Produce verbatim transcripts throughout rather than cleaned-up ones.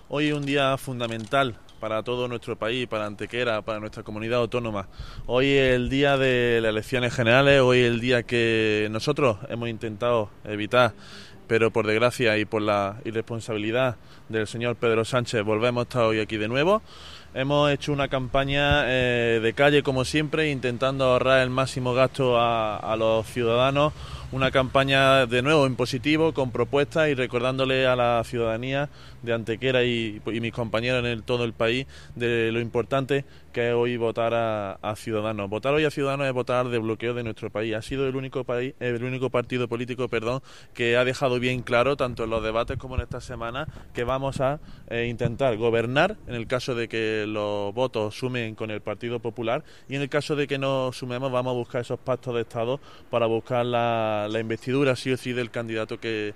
Hoy es un día fundamental para todo nuestro país, para Antequera, para nuestra comunidad autónoma. Hoy es el día de las elecciones generales, hoy es el día que nosotros hemos intentado evitar, pero por desgracia y por la irresponsabilidad del señor Pedro Sánchez volvemos a estar hoy aquí de nuevo. Hemos hecho una campaña eh, de calle como siempre, intentando ahorrar el máximo gasto a, a los ciudadanos. Una campaña de nuevo en positivo, con propuestas y recordándole a la ciudadanía de Antequera y, y mis compañeros en el, todo el país de lo importante que es hoy votar a, a Ciudadanos. Votar hoy a Ciudadanos es votar al desbloqueo de nuestro país. Ha sido el único país, el único partido político, perdón, que ha dejado bien claro, tanto en los debates como en esta semana, que vamos a eh, intentar gobernar en el caso de que los votos sumen con el Partido Popular y en el caso de que no sumemos vamos a buscar esos pactos de Estado para buscar la, la investidura sí o sí del candidato que,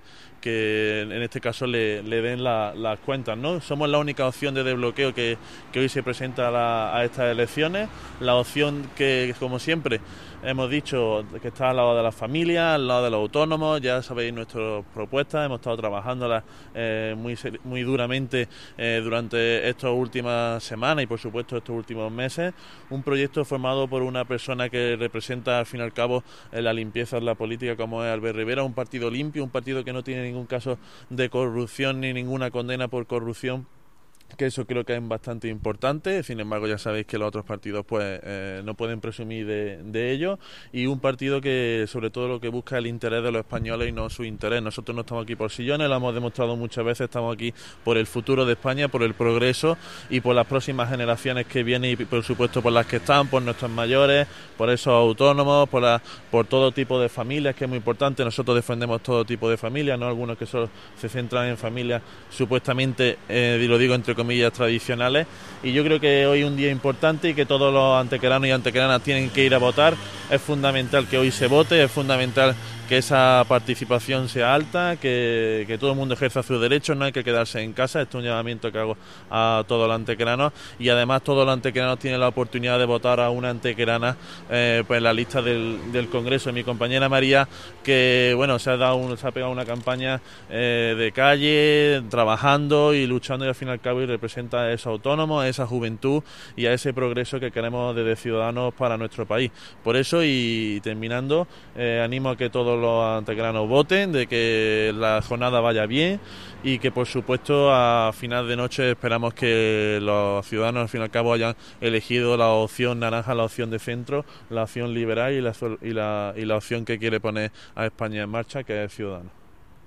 que en este caso le, le den la, las cuentas, ¿no? Somos la única opción de desbloqueo que, que hoy se presenta a, la, a estas elecciones, la opción que, como siempre, hemos dicho que está al lado de las familias, al lado de los autónomos. Ya sabéis nuestras propuestas, hemos estado trabajándolas eh, muy, muy duramente eh, durante estas últimas semanas y por supuesto estos últimos meses. Un proyecto formado por una persona que representa al fin y al cabo eh, la limpieza en la política, como es Albert Rivera, un partido limpio, un partido que no tiene ningún caso de corrupción ni ninguna condena por corrupción, que eso creo que es bastante importante. Sin embargo, ya sabéis que los otros partidos pues eh, no pueden presumir de, de ello, y un partido que sobre todo lo que busca es el interés de los españoles y no su interés. Nosotros no estamos aquí por sillones, lo hemos demostrado muchas veces, estamos aquí por el futuro de España, por el progreso y por las próximas generaciones que vienen y por supuesto por las que están, por nuestros mayores, por esos autónomos, por, la, por todo tipo de familias, que es muy importante. Nosotros defendemos todo tipo de familias, no algunos que solo se centran en familias supuestamente, eh, y lo digo entre comillas, tradicionales, y yo creo que hoy es un día importante y que todos los antequeranos y antequeranas tienen que ir a votar. Es fundamental que hoy se vote, es fundamental que esa participación sea alta, que, que todo el mundo ejerza sus derechos, no hay que quedarse en casa. Este es un llamamiento que hago a todos los antequeranos, y además todos los antequeranos tienen la oportunidad de votar a una antequerana eh, pues en la lista del, del Congreso. Mi compañera María, que bueno, se ha dado un, se ha pegado una campaña eh, de calle, trabajando y luchando, y al fin y al cabo y representa a esos autónomos, a esa juventud y a ese progreso que queremos desde Ciudadanos para nuestro país. Por eso, y terminando, eh, animo a que todos los antequeranos voten, de que la jornada vaya bien y que por supuesto a final de noche esperamos que los ciudadanos al fin y al cabo hayan elegido la opción naranja, la opción de centro, la opción liberal y la, y la, y la opción que quiere poner a España en marcha, que es Ciudadanos.